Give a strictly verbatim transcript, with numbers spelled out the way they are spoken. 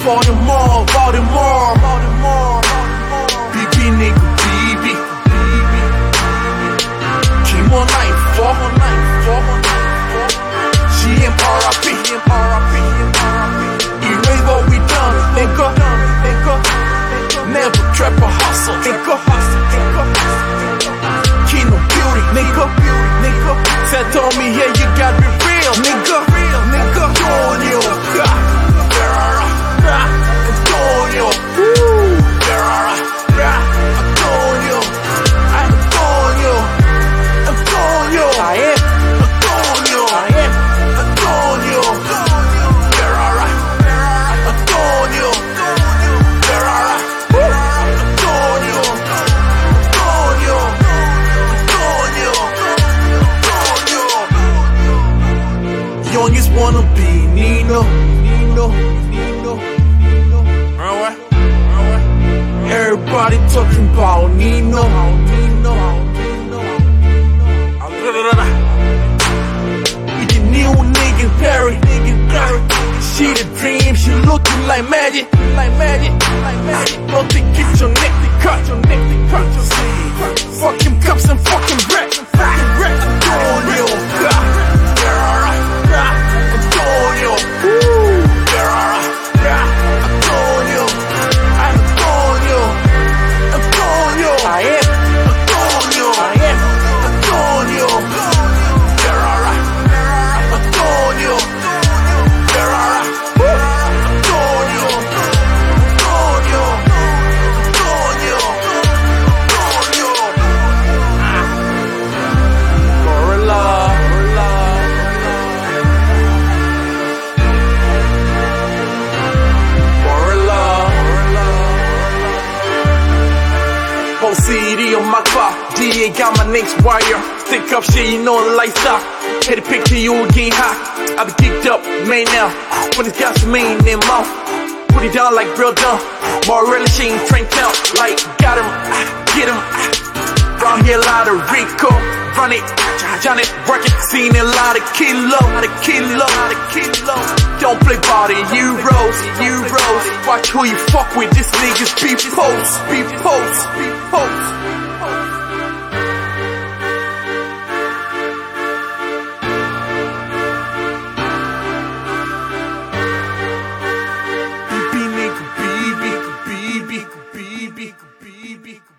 Baltimore, Baltimore, Baltimore, B B nigga, B B, Kimo nine four, G M R I P, erase what we done, nigga, never trap or hustle, nigga, Kino beauty, nigga, said told me, yeah, you gotta be real, nigga, nigga, Antonio, Antonio, Antonio, Antonio, Antonio, I am Antonio, I am Antonio, Ferrara, Antonio, Ferrara, Antonio, Antonio, Antonio, Antonio. Youngest wanna be Nino, Nino, Nino, Nino. Everybody talking about Nino, Nino, Nino. We the new nigga Perry, nigga Perry. She the dream, she looking like magic, like magic, like magic. Don't they get your neck, they cut your neck, they cut your neck. Fucking cups and fucking wreck, fucking wreck. Antonio, Antonio, Antonio, Antonio, Antonio, I am Antonio, I am Antonio, Ferrara, Antonio, Ferrara, Antonio, Antonio, Antonio, Antonio, Gorilla, Whole C D on my car, D A got my next wire. Stick up shit, you know the lights off. Hit a picture, you again hot. I be geeked up, man now. When it's got some mean in their mouth. Put it down like real dumb. More really she ain't trained out. Like, got him, get him. Round here, a lot of Rico. Run it, Johnny, work it. Seen a lot of kilo, lot of kilo, lot of kilo. Don't play body, Euros, Euros. Watch who you fuck with, this niggas be post, be post, be post. B B nigga, B B, B B, B B, B B.